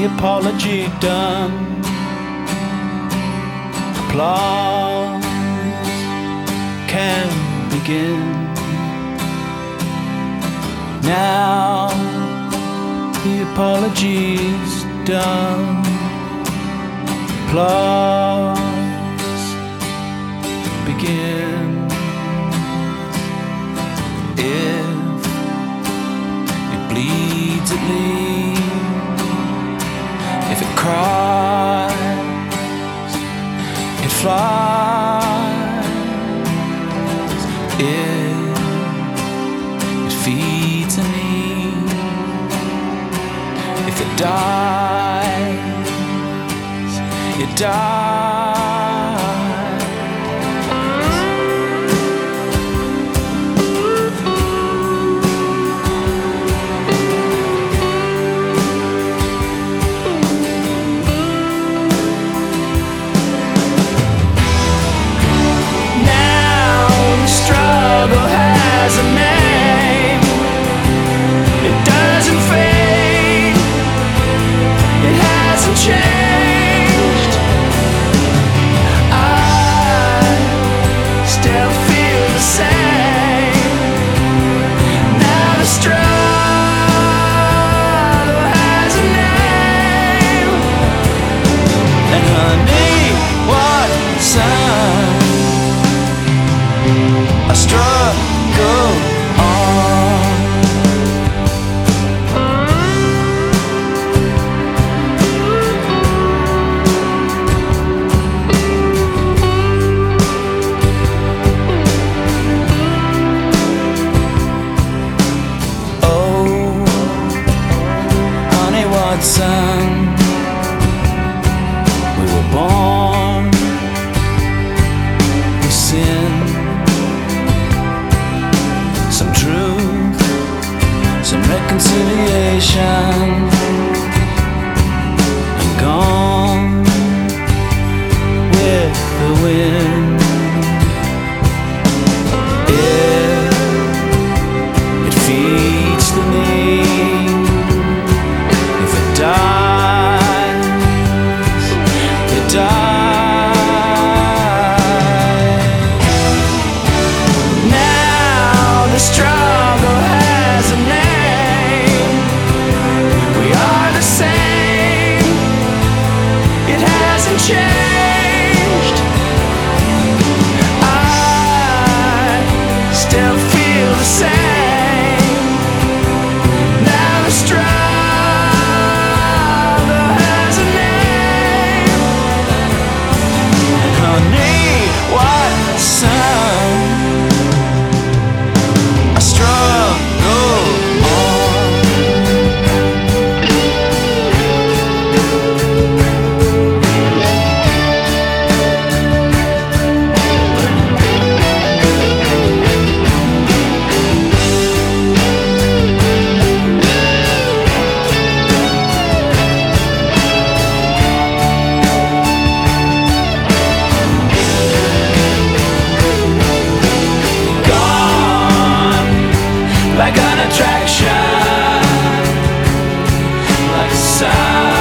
apology done. Applause can begin. Now the apology's done. Applause begins. If it bleeds, it leaves. If it cries, it flies. If it feeds a need, if it dies, it dies. Has a name. It doesn't fade. It hasn't changed. I still feel the same. Now the struggle has a name. And honey, what son? I struggle on. Oh, honey, Watson, we were born with sin. Some truth, some reconciliation, and gone with the wind. If it feeds the need, if it dies, it dies. Now the struggle has a name. We are the same. It hasn't changed. I still feel the same. Now the struggle has a name. Honey, what son? I struggle on. Gone like an attraction, like a sign.